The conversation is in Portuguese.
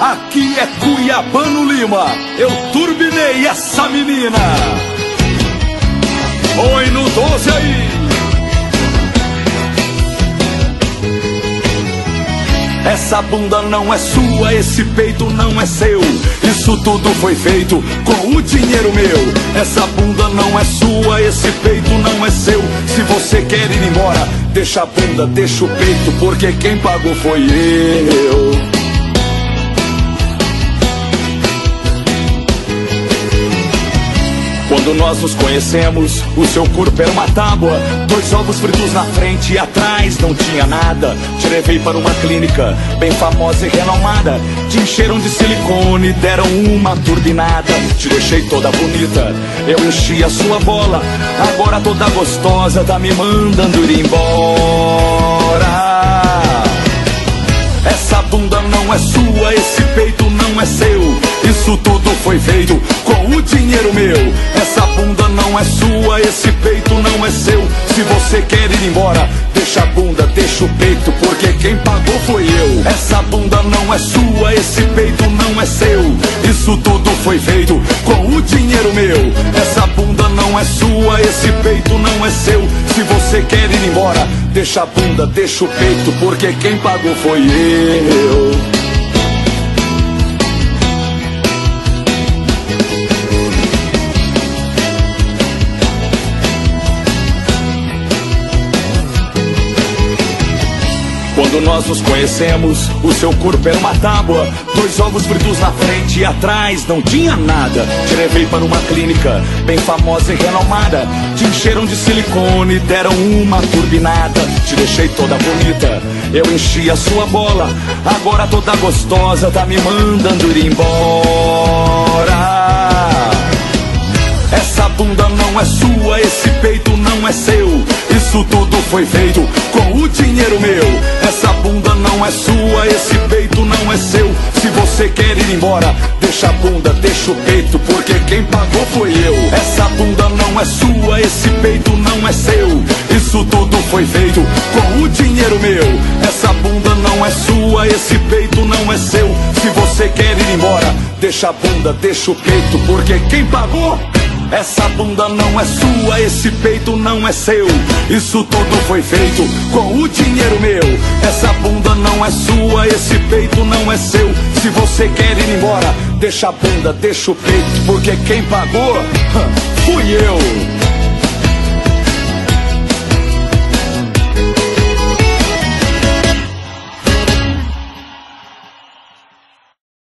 aqui é Cuiabano Lima. Eu turbinei essa menina. Põe no 12 aí. Essa bunda não é sua, esse peito não é seu. Isso tudo foi feito com o dinheiro meu. Essa bunda não é sua, esse peito não é seu. Se você quer ir embora, deixa a bunda, deixa o peito, porque quem pagou foi eu. Quando nós nos conhecemos, o seu corpo era uma tábua. 2 ovos fritos na frente e atrás não tinha nada. Te levei para uma clínica bem famosa e renomada. Te encheram de silicone, deram uma turbinada. Te deixei toda bonita, eu enchi a sua bola. Agora toda gostosa tá me mandando ir embora. Essa bunda não é sua, esse peito não é seu. Isso tudo foi feito com o dinheiro meu. Essa bunda não é sua, esse peito não é seu. Se você quer ir embora, deixa a bunda, deixa o peito, porque quem pagou foi eu. Essa bunda não é sua, esse peito não é seu. Isso tudo foi feito com o dinheiro meu. Essa bunda não é sua, esse peito não é seu. Se você quer ir embora, deixa a bunda, deixa o peito, porque quem pagou foi eu. Quando nós nos conhecemos, o seu corpo era uma tábua. 2 ovos fritos na frente e atrás não tinha nada. Te levei para uma clínica bem famosa e renomada. Te encheram de silicone, deram uma turbinada. Te deixei toda bonita, eu enchi a sua bola. Agora toda gostosa tá me mandando ir embora. Essa bunda não é sua, esse peito não é seu. Isso tudo foi feito com o dinheiro meu. Essa bunda não é sua, esse peito não é seu. Se você quer ir embora, deixa a bunda, deixa o peito, porque quem pagou foi eu. Essa bunda não é sua, esse peito não é seu. Isso tudo foi feito com o dinheiro meu. Essa bunda não é sua, esse peito não é seu. Se você quer ir embora, deixa a bunda, deixa o peito, porque quem pagou? Essa bunda não é sua, esse peito não é seu. Isso tudo foi feito com o dinheiro meu. Essa bunda não é sua, esse peito não é seu. Se você quer ir embora, deixa a bunda, deixa o peito, porque quem pagou fui eu.